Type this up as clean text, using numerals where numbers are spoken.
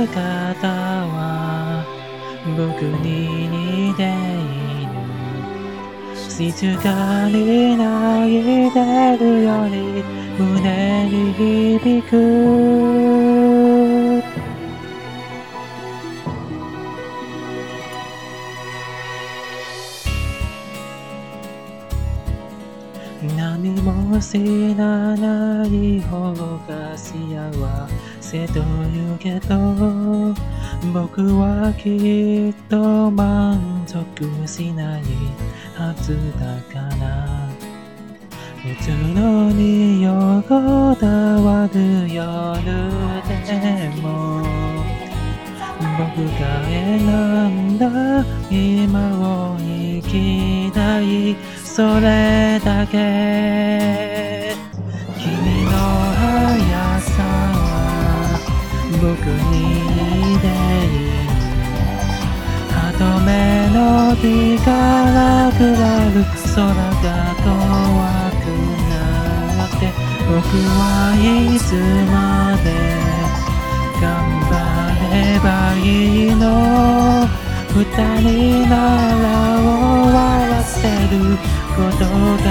姿は僕に似ている。静かに泣いてるより胸に響く。何も知らない方が幸せと言うけど、僕はきっと満足しないはずだから。普通のに横たわる夜でも僕が選んだ今を生きたい、それだけ。君の速さは僕に似ている。鳩目の日から比べる空が怖くなって、僕はいつまで頑張ればいいの。二人なら終わらせること